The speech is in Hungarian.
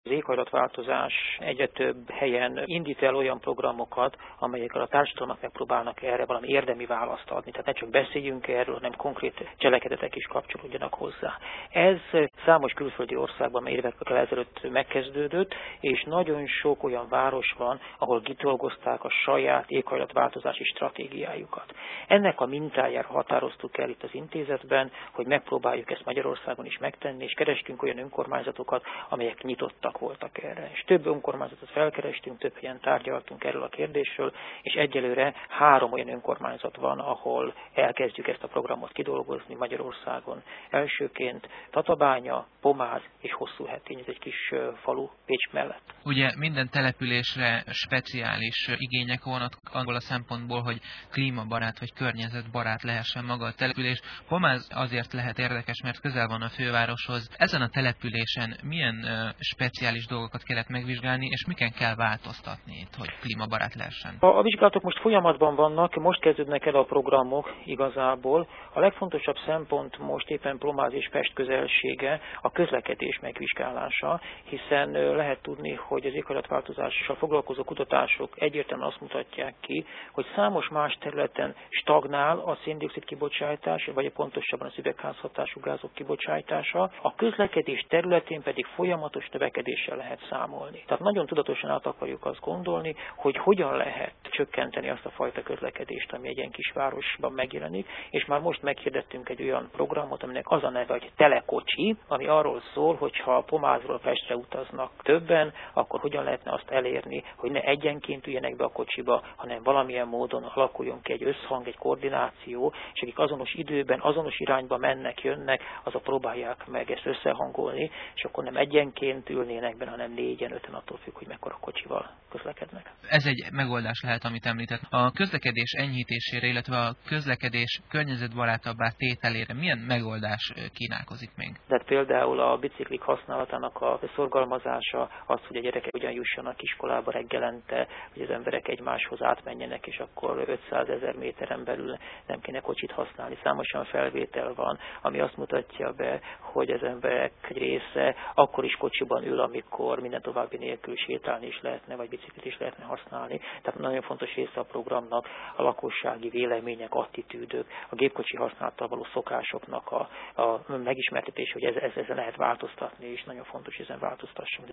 Az éghajlatváltozás egyre több helyen indít el olyan programokat, amelyekkel a társadalmak megpróbálnak erre valami érdemi választ adni. Tehát ne csak beszéljünk erről, hanem konkrét cselekedetek is kapcsolódjanak hozzá. Ez számos külföldi országban évekkel ezelőtt megkezdődött, és nagyon sok olyan város van, ahol kidolgozták a saját éghajlatváltozási stratégiájukat. Ennek a mintájára határoztuk el itt az intézetben, hogy megpróbáljuk ezt Magyarországon is megtenni, és kerestünk olyan önkormányzatokat, amelyek nyitottak voltak erre. És több önkormányzatot felkerestünk, több helyen tárgyaltunk erről a kérdésről, és egyelőre 3 olyan önkormányzat van, ahol elkezdjük ezt a programot kidolgozni Magyarországon. Elsőként Tatabánya, Pomáz és Hosszúhetény, ez egy kis falu Pécs mellett. Ugye minden településre speciális igények vannak abból a szempontból, hogy klímabarát vagy környezetbarát lehessen maga a település. Pomáz azért lehet érdekes, mert közel van a fővároshoz. Ezen a településen milyen speciális dolgokat kellett megvizsgálni, és miken kell változtatni itt, hogy klímabarát lehessen? A vizsgálatok most folyamatban vannak, most kezdődnek el a programok igazából. A legfontosabb szempont most éppen Pomáz és Pest közelsége a közlekedés megvizsgálása, hiszen lehet tudni, hogy az éghajlatváltozással foglalkozó kutatások egyértelműen azt mutatják ki, hogy számos más területen stagnál a szén-dioxid kibocsátás, vagy pontosabban az üvegházhatású gázok kibocsátása, a közlekedés területén pedig folyamatos növekedéssel lehet számolni. Tehát nagyon tudatosan át akarjuk azt gondolni, hogy hogyan lehet csökkenteni azt a fajta közlekedést, ami egy ilyen kisvárosban megjelenik, és már most meghirdettünk egy olyan programot, aminek az a neve, hogy telekocsi, ami arról szól, hogy ha Pomázról Pestre utaznak többen, akkor hogyan lehetne azt elérni, hogy ne egyenként üljenek be a kocsiba, hanem valamilyen módon alakuljon ki egy összhang, egy koordináció, és akik azonos időben, azonos irányba mennek, jönnek, azok próbálják meg ezt összehangolni, és akkor nem egyenként ülnének benne, hanem 4-5-en, attól függ, hogy mekkora kocsival közlekednek. Ez egy megoldás lehet, amit említett. A közlekedés enyhítésére, illetve a közlekedés környezetbarátabbá tételére milyen megoldás kínálkozik még? Tehát például a biciklik használatának a szorgalmazása, az, hogy a gyerekek ugyan jussanak iskolába reggelente, hogy az emberek egymáshoz átmenjenek, és akkor 500 000 méteren belül nem kéne kocsit használni. Számosan felvétel van, ami azt mutatja be, hogy az emberek egy része akkor is kocsiban ül, amikor minden további nélkül sétálni is lehetne, vagy biciklit is lehetne használni. Tehát nagyon fontos része a programnak a lakossági vélemények, attitűdök, a gépkocsi használattal való szokásoknak a megismertetés, hogy ezen lehet változtatni, és nagyon fontos, hogy ezen változtassunk.